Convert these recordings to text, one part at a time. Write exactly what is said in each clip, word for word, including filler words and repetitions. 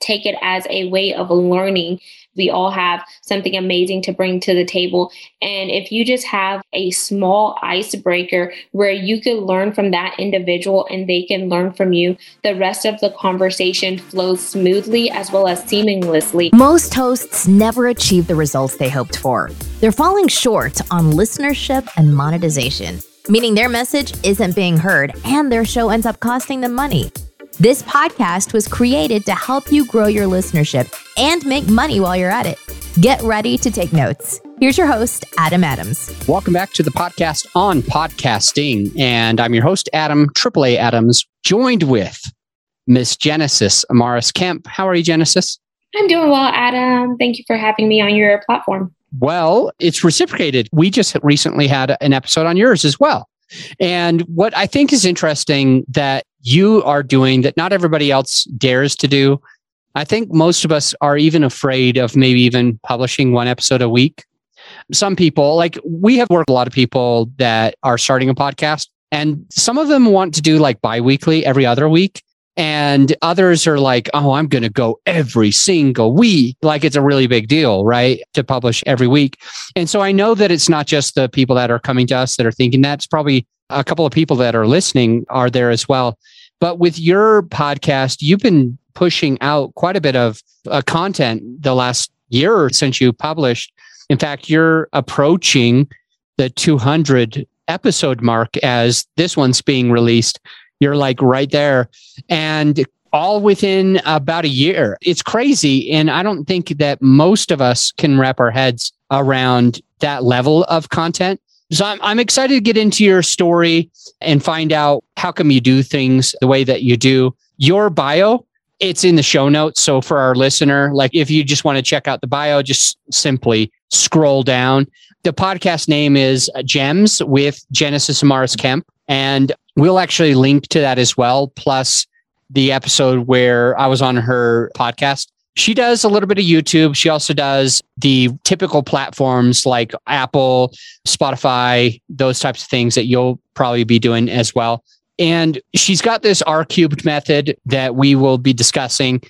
take it as a way of learning. We all have something amazing to bring to the table. And if you just have a small icebreaker where you can learn from that individual and they can learn from you, the rest of the conversation flows smoothly as well as seamlessly. Most hosts never achieve the results they hoped for. They're falling short on listenership and monetization, meaning their message isn't being heard and their show ends up costing them money. This podcast was created to help you grow your listenership and make money while you're at it. Get ready to take notes. Here's your host, Adam Adams. Welcome back to the podcast on podcasting. And I'm your host, Adam, Triple A Adams, joined with Miss Genesis Amaris Kemp. How are you, Genesis? I'm doing well, Adam. Thank you for having me on your platform. Well, it's reciprocated. We just recently had an episode on yours as well. And what I think is interesting that you are doing that not everybody else dares to do, I think most of us are even afraid of maybe even publishing one episode a week. Some people, like we have worked with a lot of people that are starting a podcast, and some of them want to do like bi-weekly, every other week. And others are like, oh, I'm going to go every single week. Like it's a really big deal, right? To publish every week. And so I know that it's not just the people that are coming to us that are thinking that. It's probably a couple of people that are listening are there as well. But with your podcast, you've been pushing out quite a bit of uh, content the last year since you published. In fact, you're approaching the two hundred episode mark as this one's being released. You're like right there, and all within about a year. It's crazy. And I don't think that most of us can wrap our heads around that level of content. So I'm, I'm excited to get into your story and find out how come you do things the way that you do. Your bio, it's in the show notes. So for our listener, like if you just want to check out the bio, just simply scroll down. The podcast name is Gems with Genesis Amaris Kemp. And we'll actually link to that as well, plus the episode where I was on her podcast. She does a little bit of YouTube. She also does the typical platforms like Apple, Spotify, those types of things that you'll probably be doing as well. And she's got this R cubed method that we will be discussing.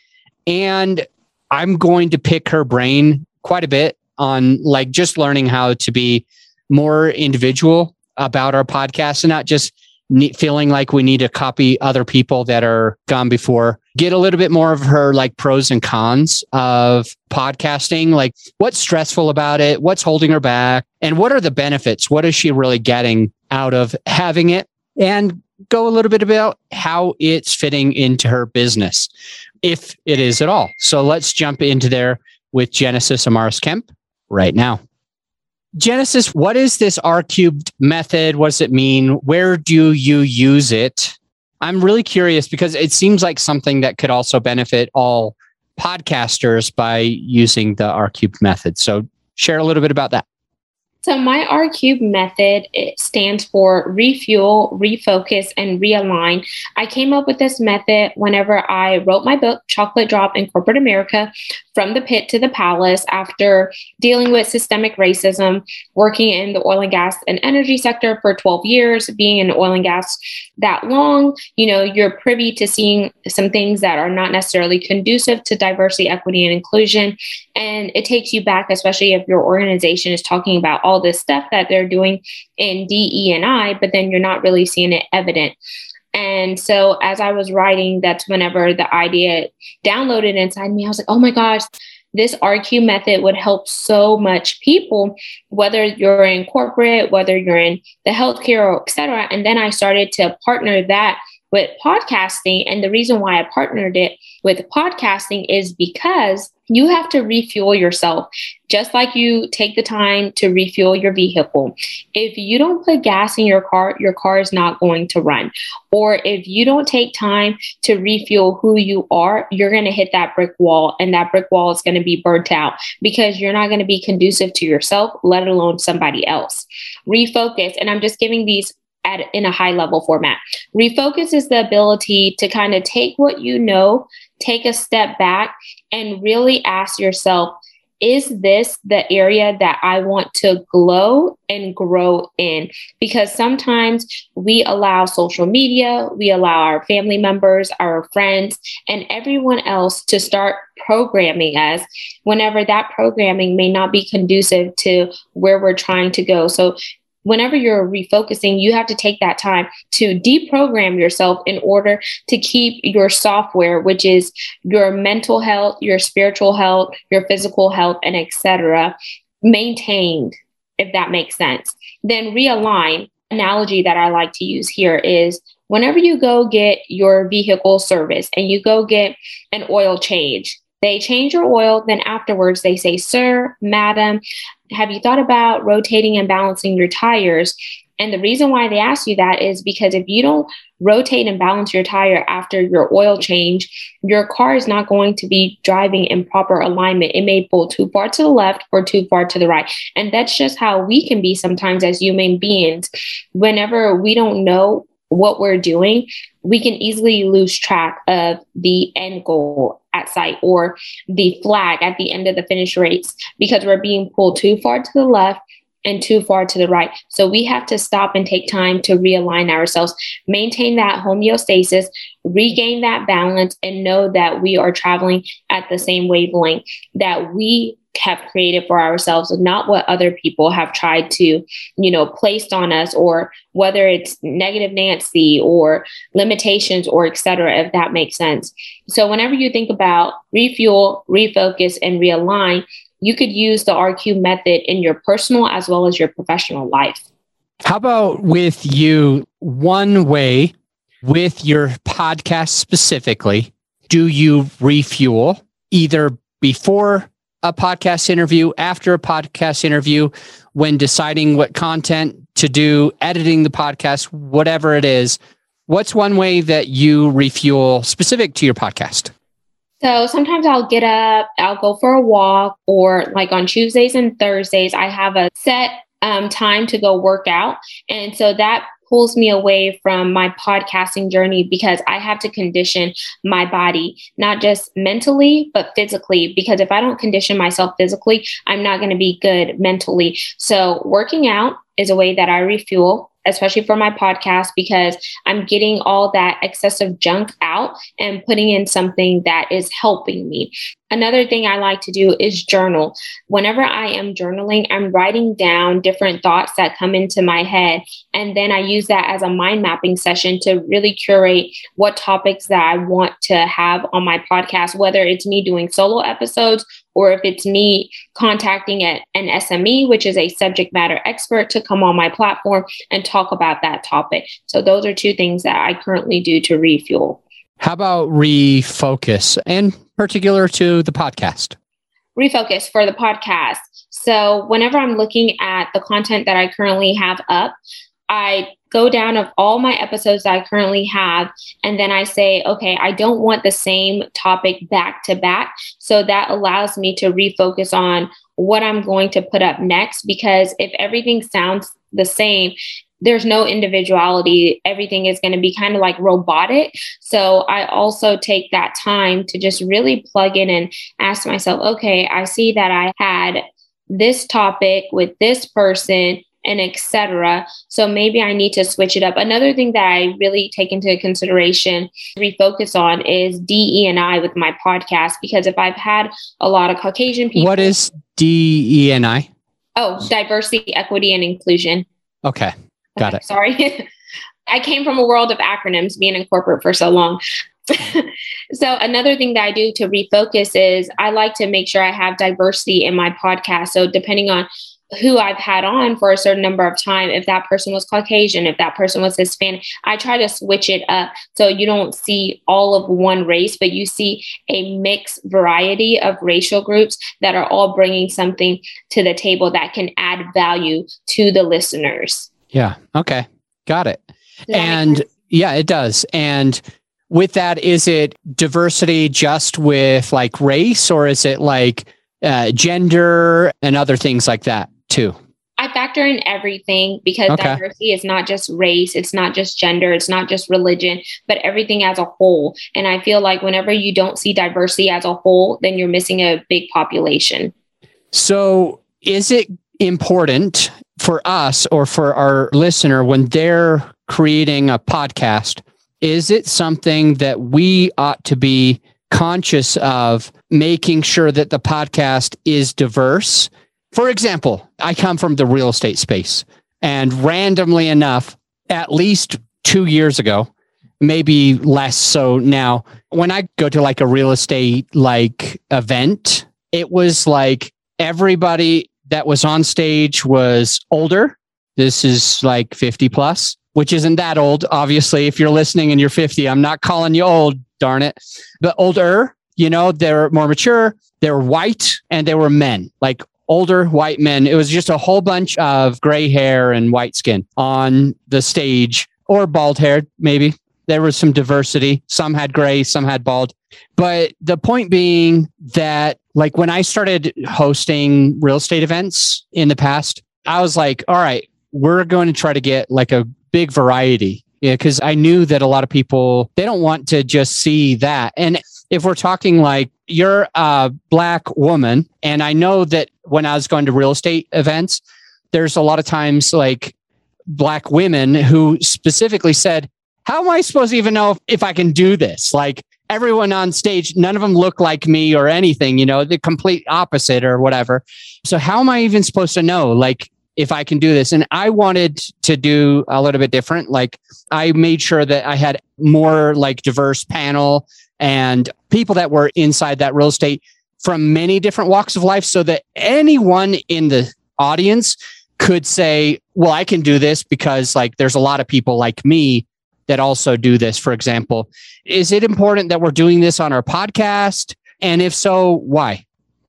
And I'm going to pick her brain quite a bit on like just learning how to be more individual about our podcast and not just ne- feeling like we need to copy other people that are gone before. Get a little bit more of her like pros and cons of podcasting, like what's stressful about it, what's holding her back, and what are the benefits? What is she really getting out of having it? And go a little bit about how it's fitting into her business, if it is at all. So let's jump into there with Genesis Amaris Kemp right now. Genesis, what is this R cubed method? What does it mean? Where do you use it? I'm really curious because it seems like something that could also benefit all podcasters by using the R cubed method. So share a little bit about that. So my R cubed method, it stands for refuel, refocus, and realign. I came up with this method whenever I wrote my book, Chocolate Drop in Corporate America, From the Pit to the Palace, after dealing with systemic racism, working in the oil and gas and energy sector for twelve years, being in oil and gas that long. You know, you're privy to seeing some things that are not necessarily conducive to diversity, equity, and inclusion. And it takes you back, especially if your organization is talking about all this stuff that they're doing in D E and I, but then you're not really seeing it evident. And so as I was writing, that's whenever the idea downloaded inside me. I was like, oh my gosh, this R Q method would help so much people, whether you're in corporate, whether you're in the healthcare, or et cetera. And then I started to partner that with podcasting. And the reason why I partnered it with podcasting is because you have to refuel yourself, just like you take the time to refuel your vehicle. If you don't put gas in your car, your car is not going to run. Or if you don't take time to refuel who you are, you're going to hit that brick wall, and that brick wall is going to be burnt out because you're not going to be conducive to yourself, let alone somebody else. Refocus. And I'm just giving these at in a high level format. Refocus is the ability to kind of take what you know, take a step back, and really ask yourself, is this the area that I want to glow and grow in? Because sometimes we allow social media, we allow our family members, our friends, and everyone else to start programming us whenever that programming may not be conducive to where we're trying to go. So whenever you're refocusing, you have to take that time to deprogram yourself in order to keep your software, which is your mental health, your spiritual health, your physical health, and et cetera, maintained, if that makes sense. Then realign. Analogy that I like to use here is whenever you go get your vehicle service and you go get an oil change, they change your oil. Then afterwards they say, sir, madam, have you thought about rotating and balancing your tires? And the reason why they ask you that is because if you don't rotate and balance your tire after your oil change, your car is not going to be driving in proper alignment. It may pull too far to the left or too far to the right. And that's just how we can be sometimes as human beings. Whenever we don't know what we're doing, we can easily lose track of the end goal at sight or the flag at the end of the finish race because we're being pulled too far to the left and too far to the right. So we have to stop and take time to realign ourselves, maintain that homeostasis, regain that balance, and know that we are traveling at the same wavelength that we have created for ourselves, and not what other people have tried to, you know, placed on us, or whether it's negative Nancy or limitations or et cetera, if that makes sense. So whenever you think about refuel, refocus, and realign, you could use the R Q method in your personal as well as your professional life. How about with you, one way with your podcast specifically, do you refuel either before a podcast interview, after a podcast interview, when deciding what content to do, editing the podcast, whatever it is? What's one way that you refuel specific to your podcast? So sometimes I'll get up, I'll go for a walk, or like on Tuesdays and Thursdays, I have a set um, time to go work out. And so that pulls me away from my podcasting journey because I have to condition my body, not just mentally, but physically, because if I don't condition myself physically, I'm not going to be good mentally. So working out is a way that I refuel, especially for my podcast, because I'm getting all that excessive junk out and putting in something that is helping me. Another thing I like to do is journal. Whenever I am journaling, I'm writing down different thoughts that come into my head. And then I use that as a mind mapping session to really curate what topics that I want to have on my podcast, whether it's me doing solo episodes or if it's me contacting a, an S M E, which is a subject matter expert, to come on my platform and talk about that topic. So those are two things that I currently do to refuel. How about refocus, and particular to the podcast? Refocus for the podcast. So whenever I'm looking at the content that I currently have up, I go down of all my episodes that I currently have, and then I say, okay, I don't want the same topic back to back. So that allows me to refocus on what I'm going to put up next, because if everything sounds the same, there's no individuality. Everything is going to be kind of like robotic. So I also take that time to just really plug in and ask myself, okay, I see that I had this topic with this person and et cetera. So maybe I need to switch it up. Another thing that I really take into consideration, refocus on, is D E and I with my podcast, because if I've had a lot of Caucasian people. What is D E and I? Oh, diversity, equity, and inclusion. Okay. Got okay, it. Sorry. I came from a world of acronyms, being in corporate for so long. So another thing that I do to refocus is I like to make sure I have diversity in my podcast. So depending on who I've had on for a certain number of time, if that person was Caucasian, if that person was Hispanic, I try to switch it up so you don't see all of one race, but you see a mixed variety of racial groups that are all bringing something to the table that can add value to the listeners. Yeah. Okay. Got it. And yeah, it does. And with that, is it diversity just with like race, or is it like uh, gender and other things like that too? I factor in everything, because okay. diversity is not just race, it's not just gender, it's not just religion, but everything as a whole. And I feel like whenever you don't see diversity as a whole, then you're missing a big population. So is it important for us or for our listener when they're creating a podcast, is it something that we ought to be conscious of making sure that the podcast is diverse. For example, I come from the real estate space, and randomly enough, at least two years ago, maybe less so now, when I go to like a real estate like event, it was like everybody that was on stage was older. This is like fifty plus, which isn't that old. Obviously, if you're listening and you're fifty, I'm not calling you old, darn it. But older, you know, they're more mature, they were white, and they were men, like older white men. It was just a whole bunch of gray hair and white skin on the stage, or bald hair, maybe. There was some diversity. Some had gray, some had bald. But the point being that, like, when I started hosting real estate events in the past, I was like, all right, we're going to try to get like a big variety. Yeah, because I knew that a lot of people, they don't want to just see that. And if we're talking like you're a Black woman, and I know that when I was going to real estate events, there's a lot of times like Black women who specifically said, how am I supposed to even know if, if I can do this? Like everyone on stage, none of them look like me or anything, you know, the complete opposite or whatever. So how am I even supposed to know, like, if I can do this? And I wanted to do a little bit different. Like I made sure that I had more like diverse panel and people that were inside that real estate from many different walks of life, so that anyone in the audience could say, well, I can do this because like there's a lot of people like me that also do this. For example, is it important that we're doing this on our podcast? And if so, why?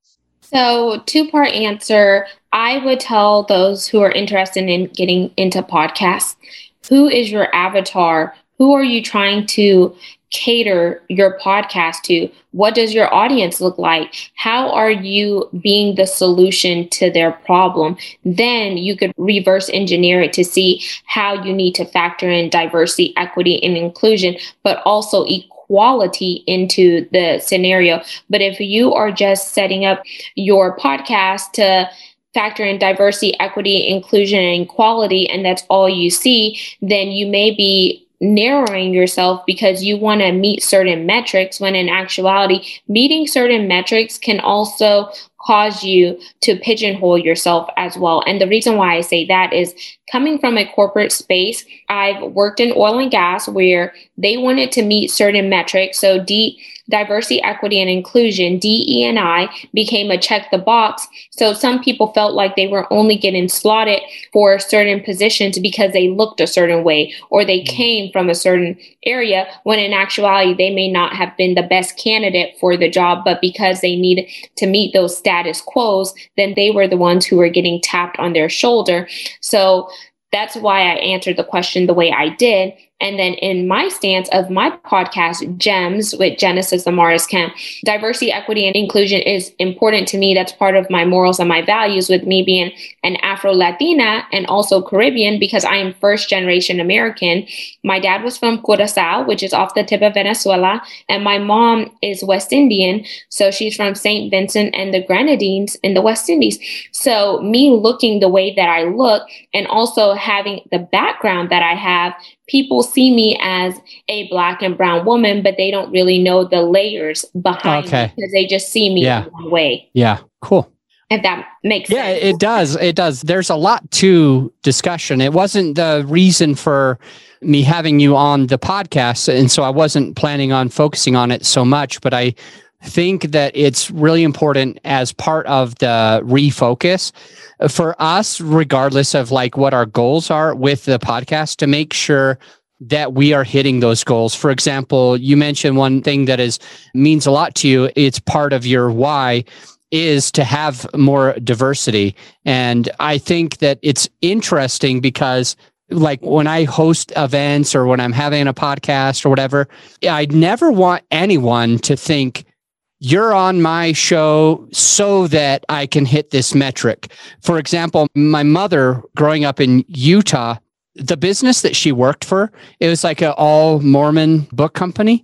So, two-part answer. I would tell those who are interested in getting into podcasts, who is your avatar? Who are you trying to cater your podcast to? What does your audience look like? How are you being the solution to their problem? Then you could reverse engineer it to see how you need to factor in diversity, equity, and inclusion, but also equality into the scenario. But if you are just setting up your podcast to factor in diversity, equity, inclusion, and equality, and that's all you see, then you may be narrowing yourself because you want to meet certain metrics, when in actuality, meeting certain metrics can also cause you to pigeonhole yourself as well. And the reason why I say that is, coming from a corporate space, I've worked in oil and gas where they wanted to meet certain metrics. So D, diversity, equity, and inclusion, D E and I, became a check the box. So some people felt like they were only getting slotted for certain positions because they looked a certain way or they came from a certain area, when in actuality, they may not have been the best candidate for the job, but because they needed to meet those status quos, then they were the ones who were getting tapped on their shoulder. So that's why I answered the question the way I did. And then in my stance of my podcast, Gems with Genesis Amaris Kemp, diversity, equity, and inclusion is important to me. That's part of my morals and my values, with me being an Afro-Latina and also Caribbean, because I am first generation American. My dad was from Curacao, which is off the tip of Venezuela, and my mom is West Indian. So she's from Saint Vincent and the Grenadines in the West Indies. So me looking the way that I look, and also having the background that I have, people see me as a Black and brown woman, but they don't really know the layers behind okay. me, because they just see me yeah. in one way. Yeah, cool. If that makes yeah, sense. Yeah, it does. It does. There's a lot to discussion. It wasn't the reason for me having you on the podcast, and so I wasn't planning on focusing on it so much, but I think that it's really important as part of the refocus for us, regardless of like what our goals are with the podcast, to make sure that we are hitting those goals. For example, you mentioned one thing that is means a lot to you. It's part of your why, is to have more diversity. And I think that it's interesting because, like, when I host events or when I'm having a podcast or whatever, I never want anyone to think, you're on my show so that I can hit this metric. For example, my mother, growing up in Utah, the business that she worked for, it was like an all Mormon book company.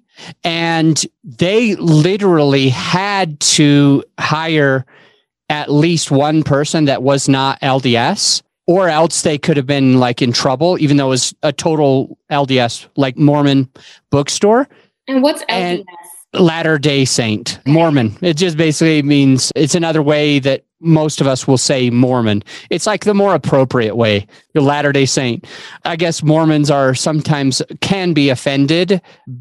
And they literally had to hire at least one person that was not L D S, or else they could have been like in trouble, even though it was a total L D S, like Mormon bookstore. And what's L D S? And Latter-day Saint, Mormon. It just basically means it's another way that most of us will say Mormon. It's like the more appropriate way, the Latter-day Saint. I guess Mormons are sometimes can be offended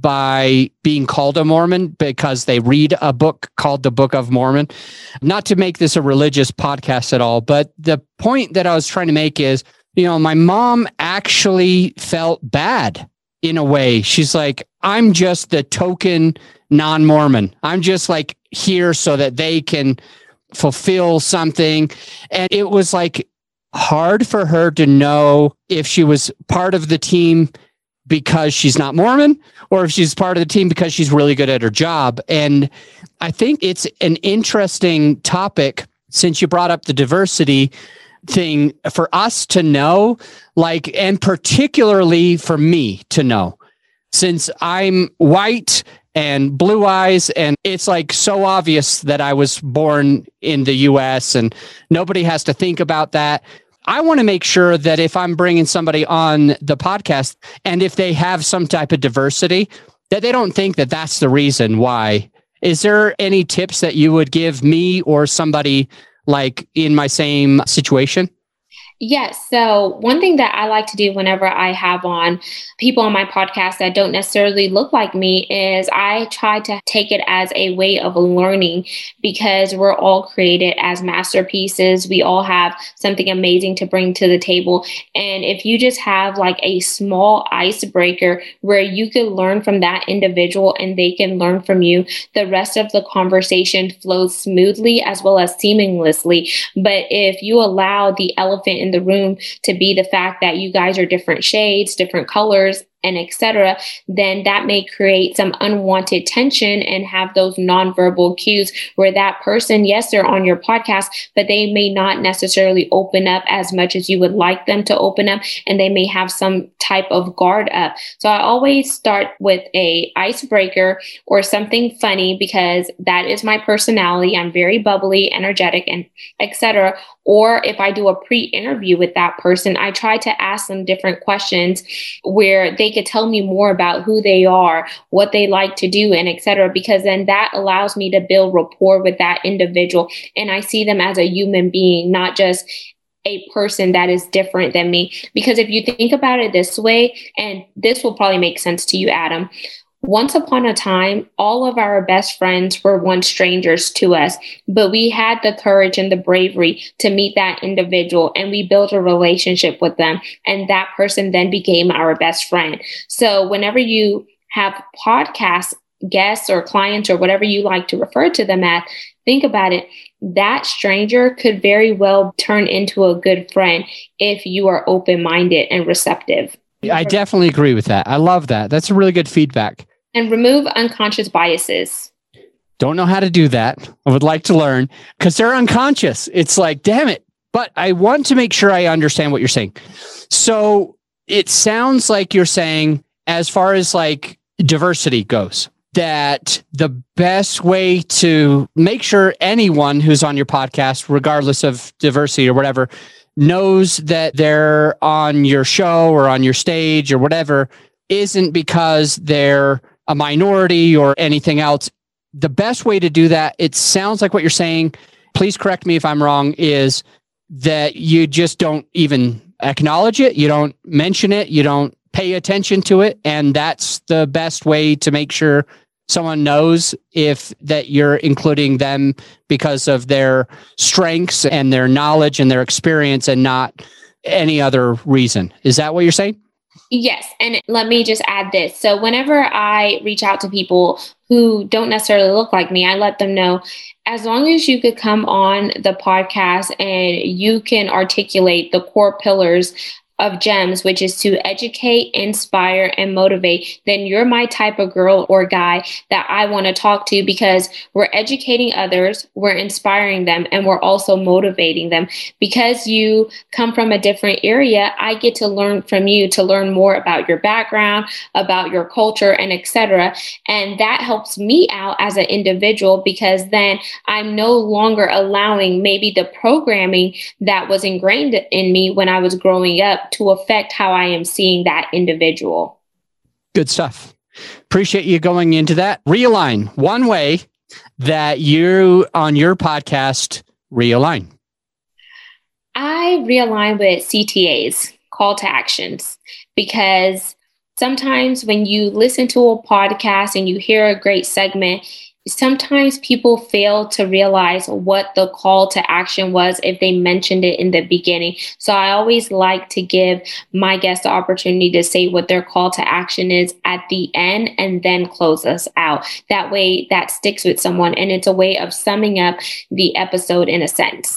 by being called a Mormon because they read a book called the Book of Mormon. Not to make this a religious podcast at all, but the point that I was trying to make is, you know, my mom actually felt bad in a way. She's like, I'm just the token non-Mormon. I'm just like here so that they can fulfill something. And it was like hard for her to know if she was part of the team because she's not Mormon or if she's part of the team because she's really good at her job. And I think it's an interesting topic since you brought up the diversity thing for us to know, like, and particularly for me to know, since I'm white and blue eyes, and it's like so obvious that I was born in the U S and nobody has to think about that. I want to make sure that if I'm bringing somebody on the podcast and if they have some type of diversity, that they don't think that that's the reason why. Is there any tips that you would give me or somebody like in my same situation? Yes. So one thing that I like to do whenever I have on people on my podcast that don't necessarily look like me is I try to take it as a way of learning, because we're all created as masterpieces. We all have something amazing to bring to the table. And if you just have like a small icebreaker where you can learn from that individual and they can learn from you, the rest of the conversation flows smoothly as well as seamlessly. But if you allow the elephant in the room to be the fact that you guys are different shades, different colors, and et cetera, then that may create some unwanted tension and have those nonverbal cues where that person, yes, they're on your podcast, but they may not necessarily open up as much as you would like them to open up, and they may have some type of guard up. So I always start with a icebreaker or something funny, because that is my personality. I'm very bubbly, energetic, and et cetera. Or if I do a pre-interview with that person, I try to ask them different questions where they could tell me more about who they are, what they like to do, and et cetera, because then that allows me to build rapport with that individual. And I see them as a human being, not just a person that is different than me. Because if you think about it this way, and this will probably make sense to you, Adam, once upon a time, all of our best friends were once strangers to us, but we had the courage and the bravery to meet that individual, and we built a relationship with them, and that person then became our best friend. So whenever you have podcast guests or clients or whatever you like to refer to them as, think about it. That stranger could very well turn into a good friend if you are open-minded and receptive. I definitely agree with that. I love that. That's a really good feedback. And remove unconscious biases. Don't know how to do that. I would like to learn, because they're unconscious. It's like, damn it. But I want to make sure I understand what you're saying. So it sounds like you're saying, as far as like diversity goes, that the best way to make sure anyone who's on your podcast, regardless of diversity or whatever, knows that they're on your show or on your stage or whatever, isn't because they're a minority or anything else. The best way to do that, it sounds like what you're saying, please correct me if I'm wrong, is that you just don't even acknowledge it. You don't mention it. You don't pay attention to it. And that's the best way to make sure someone knows if that you're including them because of their strengths and their knowledge and their experience and not any other reason. Is that what you're saying? Yes. And let me just add this. So whenever I reach out to people who don't necessarily look like me, I let them know, as long as you could come on the podcast and you can articulate the core pillars of GEMS, which is to educate, inspire, and motivate, then you're my type of girl or guy that I want to talk to, because we're educating others, we're inspiring them, and we're also motivating them. Because you come from a different area, I get to learn from you, to learn more about your background, about your culture, and et cetera. And that helps me out as an individual, because then I'm no longer allowing maybe the programming that was ingrained in me when I was growing up to affect how I am seeing that individual. Good stuff. Appreciate you going into that. Realign. One way that you on your podcast realign. I realign with C T As, call to actions, because sometimes when you listen to a podcast and you hear a great segment, sometimes people fail to realize what the call to action was if they mentioned it in the beginning. So I always like to give my guests the opportunity to say what their call to action is at the end and then close us out. That way that sticks with someone, and it's a way of summing up the episode in a sense.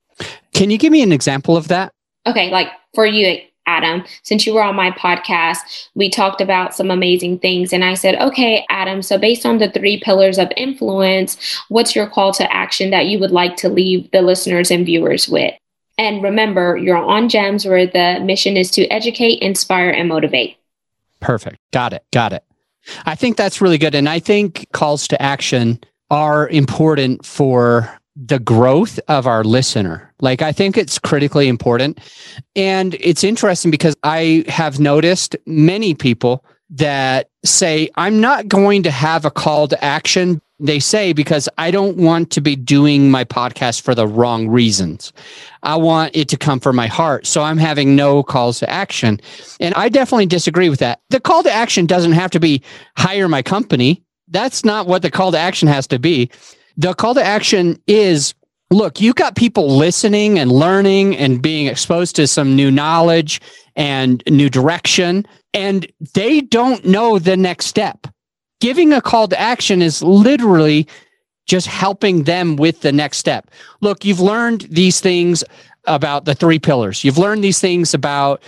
Can you give me an example of that? Okay, like for you, Adam, since you were on my podcast, we talked about some amazing things. And I said, okay, Adam, so based on the three pillars of influence, what's your call to action that you would like to leave the listeners and viewers with? And remember, you're on GEMS, where the mission is to educate, inspire, and motivate. Perfect. Got it. Got it. I think that's really good. And I think calls to action are important for the growth of our listener. Like, I think it's critically important. And it's interesting because I have noticed many people that say, I'm not going to have a call to action. They say, because I don't want to be doing my podcast for the wrong reasons. I want it to come from my heart. So I'm having no calls to action. And I definitely disagree with that. The call to action doesn't have to be hire my company. That's not what the call to action has to be. The call to action is, look, you got people listening and learning and being exposed to some new knowledge and new direction, and they don't know the next step. Giving a call to action is literally just helping them with the next step. Look, you've learned these things about the three pillars. You've learned these things about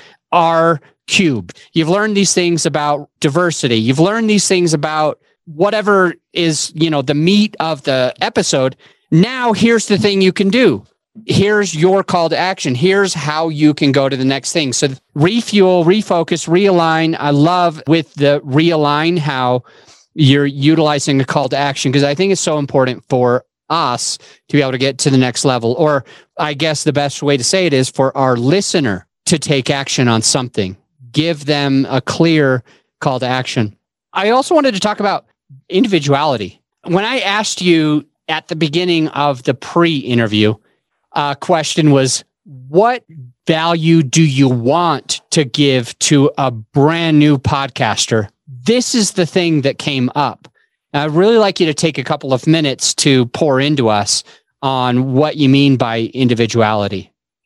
R cubed. You've learned these things about diversity. You've learned these things about whatever is, you know, the meat of the episode. Now, here's the thing you can do. Here's your call to action. Here's how you can go to the next thing. So refuel, refocus, realign. I love with the realign how you're utilizing the call to action, because I think it's so important for us to be able to get to the next level. Or I guess the best way to say it is for our listener to take action on something. Give them a clear call to action. I also wanted to talk about individuality. When I asked you at the beginning of the pre-interview, uh, question was, what value do you want to give to a brand new podcaster? This is the thing that came up. I'd really like you to take a couple of minutes to pour into us on what you mean by individuality.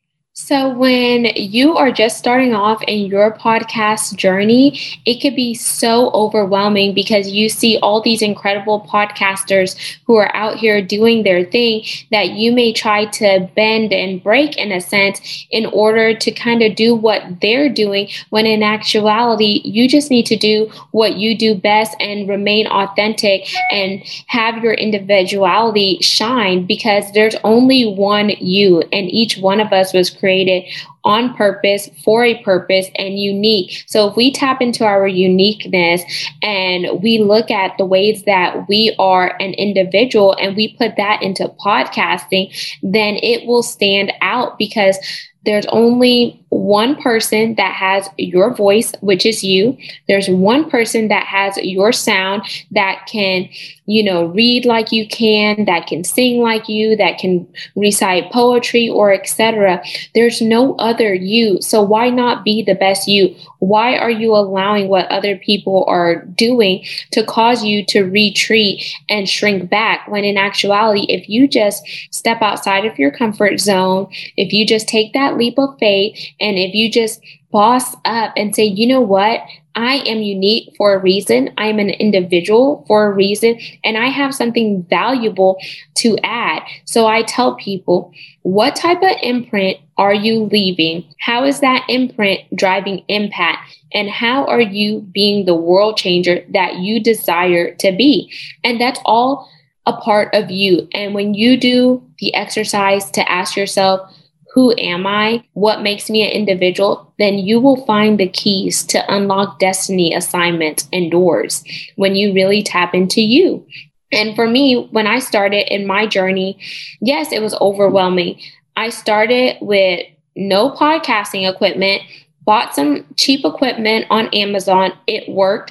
So when you are just starting off in your podcast journey, it could be so overwhelming because you see all these incredible podcasters who are out here doing their thing that you may try to bend and break in a sense in order to kind of do what they're doing, when in actuality, you just need to do what you do best and remain authentic and have your individuality shine, because there's only one you, and each one of us was created created on purpose, for a purpose, and unique. So if we tap into our uniqueness and we look at the ways that we are an individual and we put that into podcasting, then it will stand out, because there's only one person that has your voice, which is you. There's one person that has your sound, that can, you know, read like you can, that can sing like you, that can recite poetry or et cetera. There's no other you. So why not be the best you? Why are you allowing what other people are doing to cause you to retreat and shrink back, when in actuality, if you just step outside of your comfort zone, if you just take that leap of faith, and if you just boss up and say, you know what, I am unique for a reason. I am an individual for a reason, and I have something valuable to add. So I tell people, what type of imprint are you leaving? How is that imprint driving impact? And how are you being the world changer that you desire to be? And that's all a part of you. And when you do the exercise to ask yourself, who am I? What makes me an individual? Then you will find the keys to unlock destiny assignments and doors when you really tap into you. And for me, when I started in my journey, yes, it was overwhelming. I started with no podcasting equipment, bought some cheap equipment on Amazon. It worked.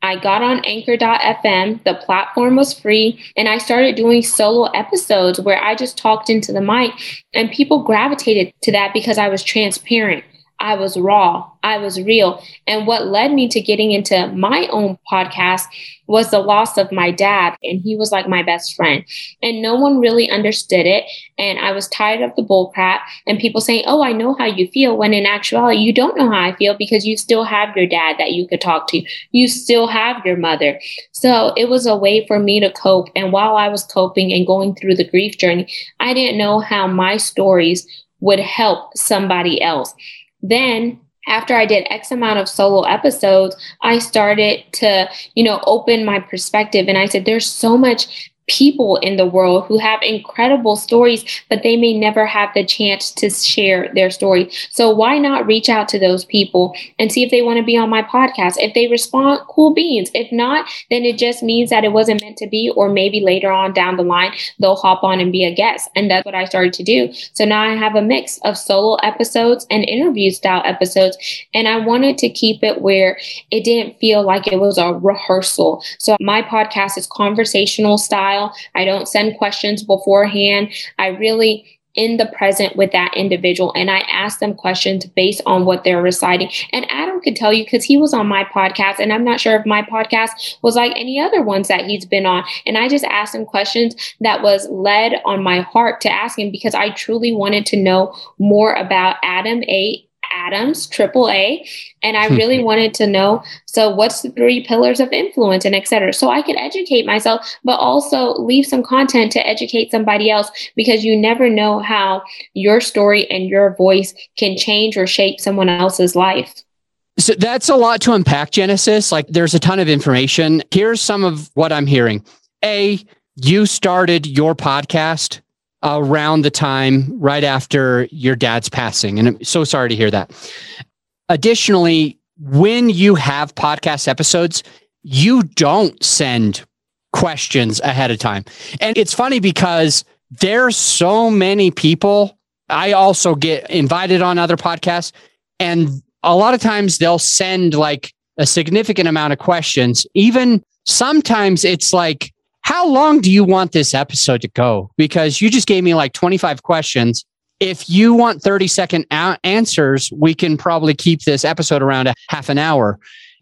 I got on anchor dot f m. The platform was free, and I started doing solo episodes where I just talked into the mic, and people gravitated to that because I was transparent. I was raw. I was real. And what led me to getting into my own podcast was the loss of my dad. And he was like my best friend. And no one really understood it. And I was tired of the bullcrap and people saying, oh, I know how you feel. When in actuality, you don't know how I feel because you still have your dad that you could talk to. You still have your mother. So it was a way for me to cope. And while I was coping and going through the grief journey, I didn't know how my stories would help somebody else. Then after I did X amount of solo episodes, I started to, you know, open my perspective. And I said, there's so much people in the world who have incredible stories, but they may never have the chance to share their story. So why not reach out to those people and see if they want to be on my podcast? If they respond, cool beans. If not, then it just means that it wasn't meant to be, or maybe later on down the line, they'll hop on and be a guest. And that's what I started to do. So now I have a mix of solo episodes and interview style episodes. And I wanted to keep it where it didn't feel like it was a rehearsal. So my podcast is conversational style. I don't send questions beforehand. I really in the present with that individual, and I ask them questions based on what they're reciting. And Adam could tell you because he was on my podcast, and I'm not sure if my podcast was like any other ones that he's been on. And I just asked him questions that was led on my heart to ask him because I truly wanted to know more about Adam A. Adams, triple A. And I really wanted to know, so what's the three pillars of influence and et cetera. So I could educate myself, but also leave some content to educate somebody else, because you never know how your story and your voice can change or shape someone else's life. So that's a lot to unpack, Genesis. Like there's a ton of information. Here's some of what I'm hearing. A, you started your podcast around the time right after your dad's passing. And I'm so sorry to hear that. Additionally, when you have podcast episodes, you don't send questions ahead of time. And it's funny because there's so many people. I also get invited on other podcasts, and a lot of times they'll send like a significant amount of questions. Even sometimes it's like, how long do you want this episode to go? Because you just gave me like twenty-five questions. If you want thirty second a- answers, we can probably keep this episode around a half an hour.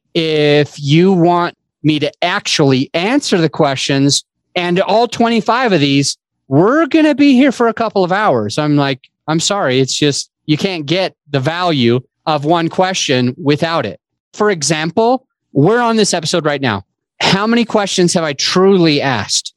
If you want me to actually answer the questions and all twenty-five of these, we're going to be here for a couple of hours. I'm like, I'm sorry. It's just, you can't get the value of one question without it. For example, we're on this episode right now. How many questions have I truly asked?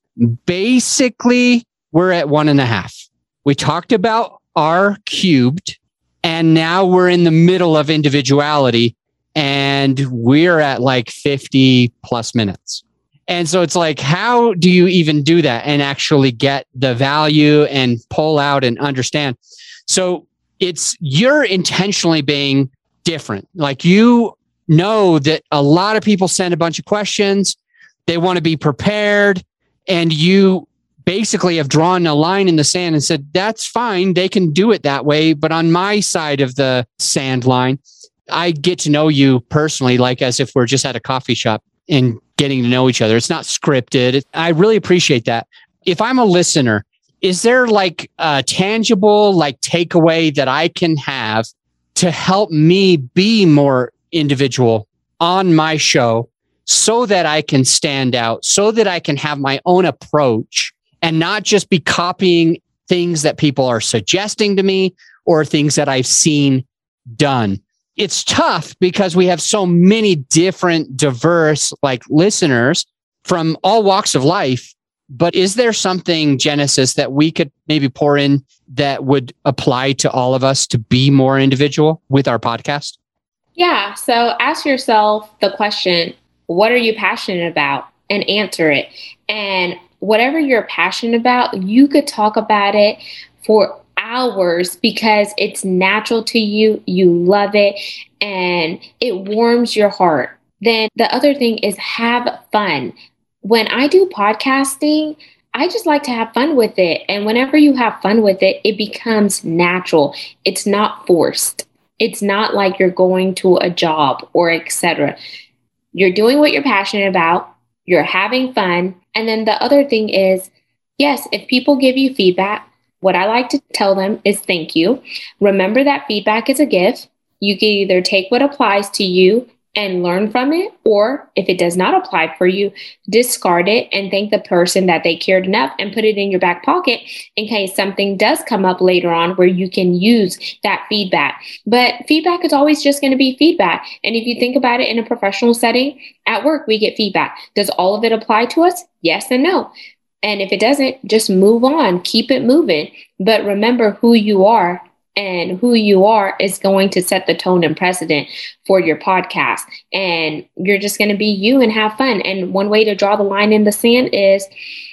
Basically, we're at one and a half. We talked about R cubed, and now we're in the middle of individuality, and we're at like fifty plus minutes. And so it's like, how do you even do that and actually get the value and pull out and understand? So it's, you're intentionally being different. Like you know that a lot of people send a bunch of questions. They want to be prepared. And you basically have drawn a line in the sand and said, that's fine. They can do it that way. But on my side of the sand line, I get to know you personally, like as if we're just at a coffee shop and getting to know each other. It's not scripted. I really appreciate that. If I'm a listener, is there like a tangible like takeaway that I can have to help me be more individual on my show so that I can stand out, so that I can have my own approach and not just be copying things that people are suggesting to me or things that I've seen done? It's tough because we have so many different, diverse like listeners from all walks of life. But is there something, Genesis, that we could maybe pour in that would apply to all of us to be more individual with our podcast? Yeah. So ask yourself the question, what are you passionate about? And answer it. And whatever you're passionate about, you could talk about it for hours because it's natural to you. You love it and it warms your heart. Then the other thing is have fun. When I do podcasting, I just like to have fun with it. And whenever you have fun with it, it becomes natural. It's not forced. It's not like you're going to a job or et cetera. you're doing what you're passionate about, you're having fun. And then the other thing is, yes, if people give you feedback, what I like to tell them is thank you. Remember that feedback is a gift. You can either take what applies to you and learn from it, or if it does not apply for you, discard it and thank the person that they cared enough and put it in your back pocket in case something does come up later on where you can use that feedback. But feedback is always just going to be feedback. And if you think about it in a professional setting, at work, we get feedback. Does all of it apply to us? Yes and no. And if it doesn't, just move on, keep it moving. But remember who you are, and who you are is going to set the tone and precedent for your podcast. And you're just going to be you and have fun. And one way to draw the line in the sand is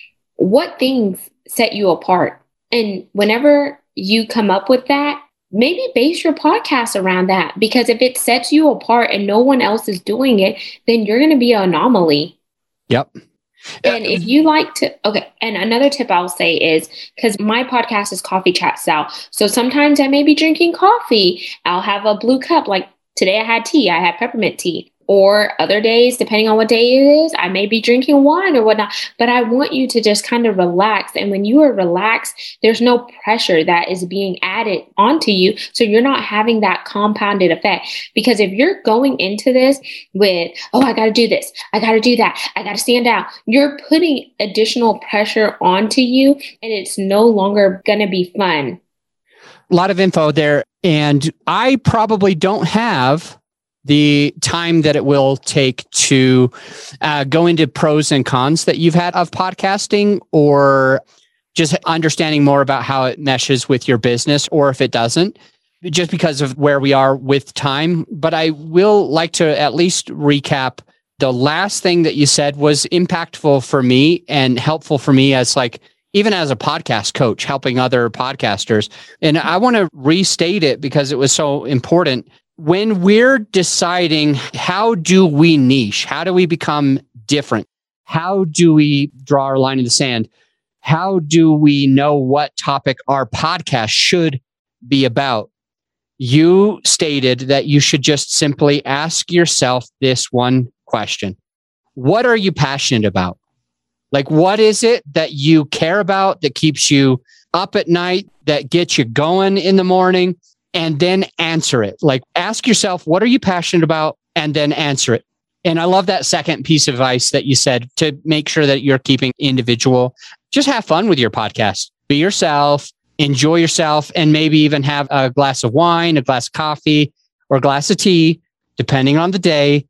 what things set you apart. And whenever you come up with that, maybe base your podcast around that. Because if it sets you apart and no one else is doing it, then you're going to be an anomaly. Yep. And if you like to, okay. And another tip I'll say is, because my podcast is Coffee Chat Style. So sometimes I may be drinking coffee. I'll have a blue cup. Like today I had tea. I had peppermint tea. Or other days, depending on what day it is, I may be drinking wine or whatnot. But I want you to just kind of relax. And when you are relaxed, there's no pressure that is being added onto you. So you're not having that compounded effect. Because if you're going into this with, oh, I got to do this, I got to do that, I got to stand out, you're putting additional pressure onto you, and it's no longer going to be fun. A lot of info there. And I probably don't have the time that it will take to uh, go into pros and cons that you've had of podcasting, or just understanding more about how it meshes with your business, or if it doesn't, just because of where we are with time. But I will like to at least recap. The last thing that you said was impactful for me and helpful for me as like, even as a podcast coach, helping other podcasters. And I want to restate it because it was so important. When we're deciding how do we niche, how do we become different? How do we draw our line in the sand? How do we know what topic our podcast should be about? You stated that you should just simply ask yourself this one question. What are you passionate about? Like, what is it that you care about that keeps you up at night, that gets you going in the morning? And then answer it. Like, ask yourself, what are you passionate about? And then answer it. And I love that second piece of advice that you said, to make sure that you're keeping individual. Just have fun with your podcast. Be yourself, enjoy yourself, and maybe even have a glass of wine, a glass of coffee, or a glass of tea, depending on the day,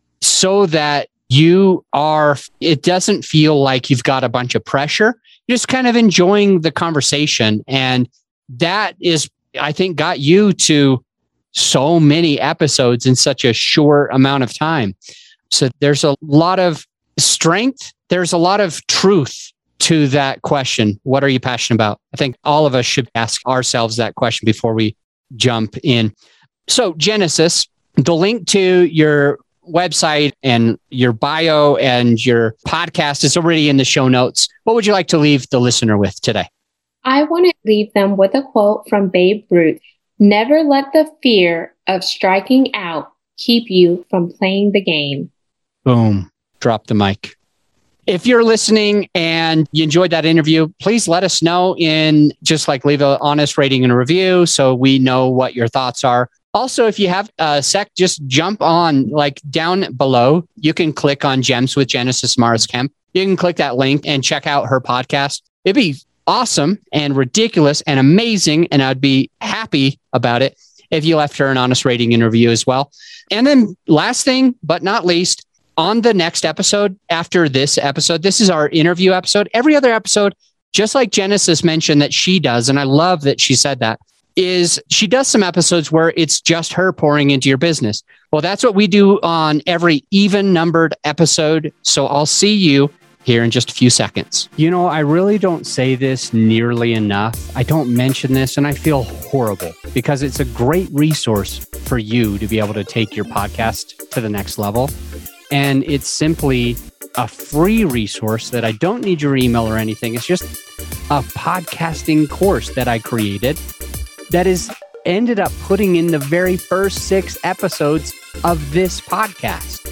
so that you are, it doesn't feel like you've got a bunch of pressure. You're just kind of enjoying the conversation. And that is, I think, got you to so many episodes in such a short amount of time. So there's a lot of strength. There's a lot of truth to that question. What are you passionate about? I think all of us should ask ourselves that question before we jump in. So Genesis, the link to your website and your bio and your podcast is already in the show notes. What would you like to leave the listener with today? I want to leave them with a quote from Babe Ruth. Never let the fear of striking out keep you from playing the game. Boom. Drop the mic. If you're listening and you enjoyed that interview, please let us know in just like leave an honest rating and a review so we know what your thoughts are. Also, if you have a sec, just jump on like down below. You can click on Gems with Genesis Morris Kemp. You can click that link and check out her podcast. It'd be awesome and ridiculous and amazing. And I'd be happy about it if you left her an honest rating and review as well. And then last thing, but not least, on the next episode after this episode, this is our interview episode. Every other episode, just like Genesis mentioned that she does, and I love that she said that, is she does some episodes where it's just her pouring into your business. Well, that's what we do on every even numbered episode. So I'll see you here in just a few seconds. You know, I really don't say this nearly enough. I don't mention this, and I feel horrible because it's a great resource for you to be able to take your podcast to the next level. And it's simply a free resource that I don't need your email or anything. It's just a podcasting course that I created that is ended up putting in the very first six episodes of this podcast.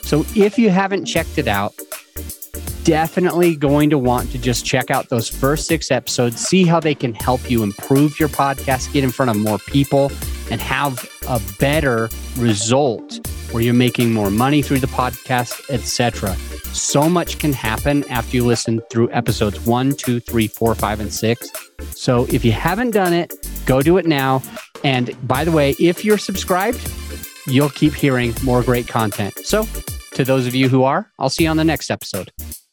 So if you haven't checked it out, definitely going to want to just check out those first six episodes, see how they can help you improve your podcast, get in front of more people, and have a better result where you're making more money through the podcast, et cetera. So much can happen after you listen through episodes one, two, three, four, five, and six. So if you haven't done it, go do it now. And by the way, if you're subscribed, you'll keep hearing more great content. So to those of you who are, I'll see you on the next episode.